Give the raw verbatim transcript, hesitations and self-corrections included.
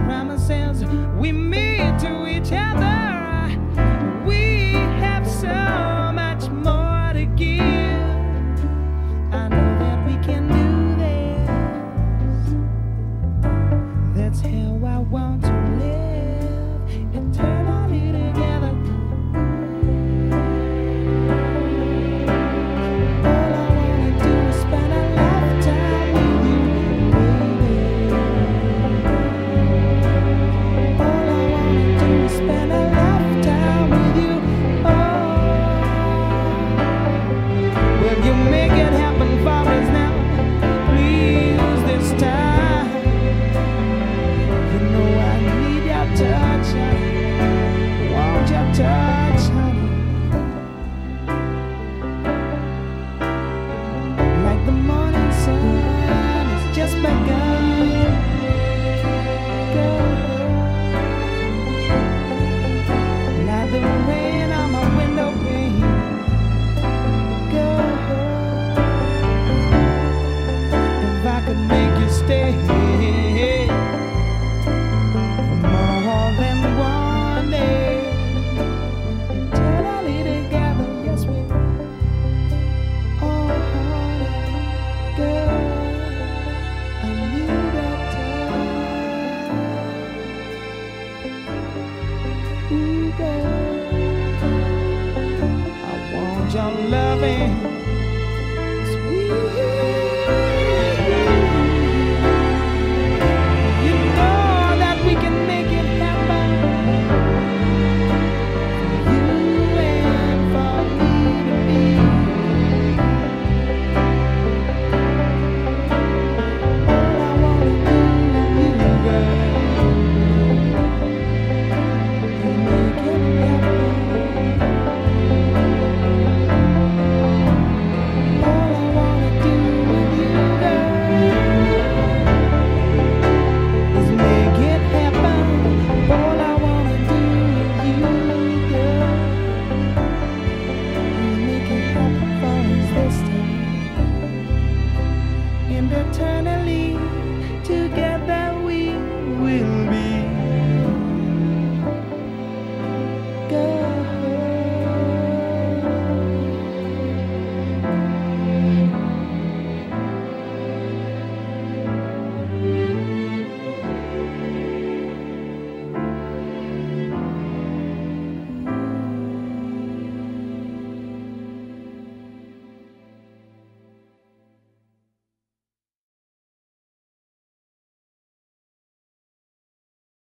promises we made to each other. We have so much more to give. I know that we can do this. That's how I want to live eternally together. All I wanna do is spend a lifetime with you, baby. All I wanna do is spend a lifetime with you. Oh, will you make it happen for us now? Please, this time. You know I need your touch, honey. Want your touch, honey. Like the morning sun has just begun. Girl. Like the rain on my window pane. Girl. If I could make you stay for more than one day, eternally together, yes we will. Oh, honey, girl, I need that touch. Ooh, girl.